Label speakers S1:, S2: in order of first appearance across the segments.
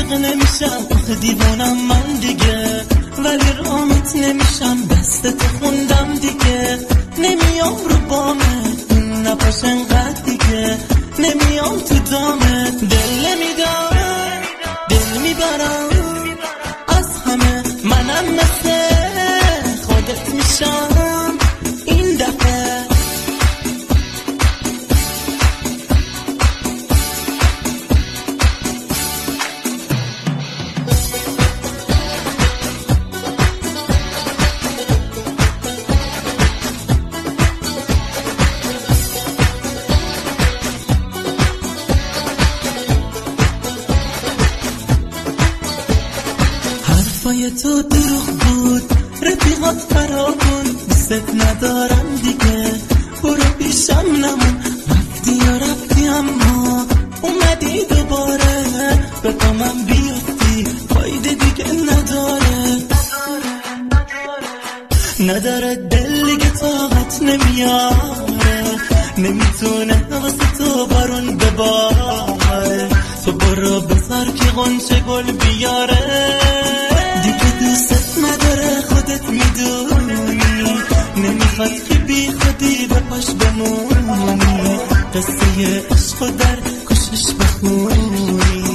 S1: عاشق نمیشم، آخه دیوانم من دیگه، ولی رامت نمیشم، دستت خوندم دیگه. نمیام رو بامت، این نپاش انقدر دیگه، نمیام تو دامت. دل نمیدم، دل میبرم از همه، منم مثل خودت میشم این دفعه. حرفای تو دروغ بود، رفیقات فرامون، دوست ندارم دیگه، برو پیشم نمون. رفتی یا رفتی اما اومدی دوباره، به پامم بیفتی فایده دیگه نداره دل دیگه طاقت نمیاره، نمیتونه واسه تو بارون بباره. تو برو بذار که غنچه گل بیاره، دیگه دوست نداره خودت میدونی، نمیخواد که بی خودی به پاش بمونی، قصه عشق در کشش بخونی.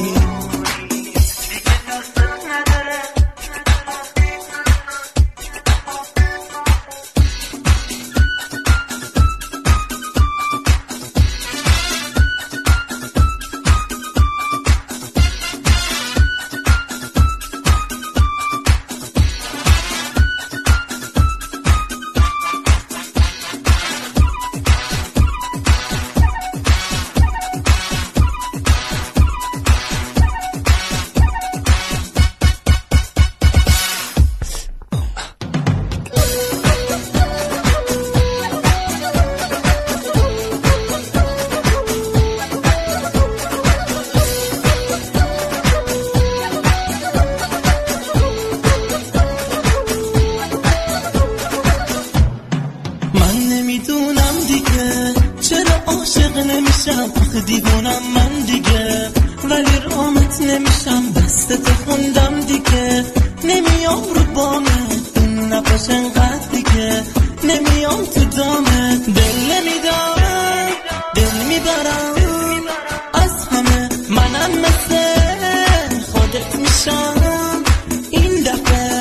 S1: نمیدونم دیگه چرا عاشق نمیشم، آخه دیوانم من دیگه، ولی رامت نمیشم، دستت خوندم دیگه. نمیام رو بامت، این نپاش انقدر دیگه، نمیام تو دامت. دل نمیدم، دل میبرم از همه، منم مثل خودت میشم این دفعه.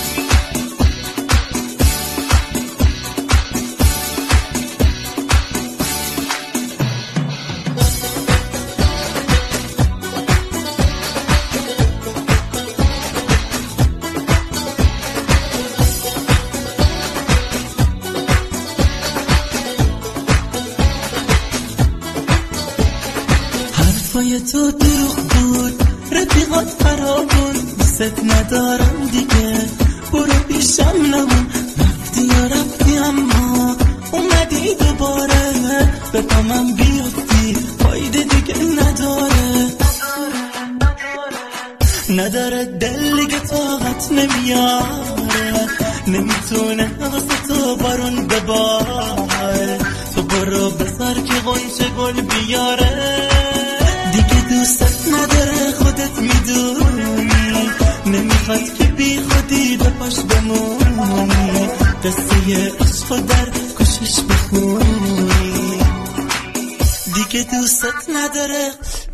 S1: حرفای تو دروغ بود، رفیقات فرامون، دوست ندارم دیگه، برو پیشم نمون. رفتی یا رفتی اما اومدی دوباره، به پامم بیفتی فایده دیگه نداره دل دیگه طاقت نمیاره، نمیتونه واسه تو بارون بباره. تو برو بذار که غنچه گل بیاره، دیگه دوستت نداره خودت میدونی، نمیخواد که بی خودی به پاش بمونی، قصه عشق در کشش بخونی، دیگه دوستت نداره.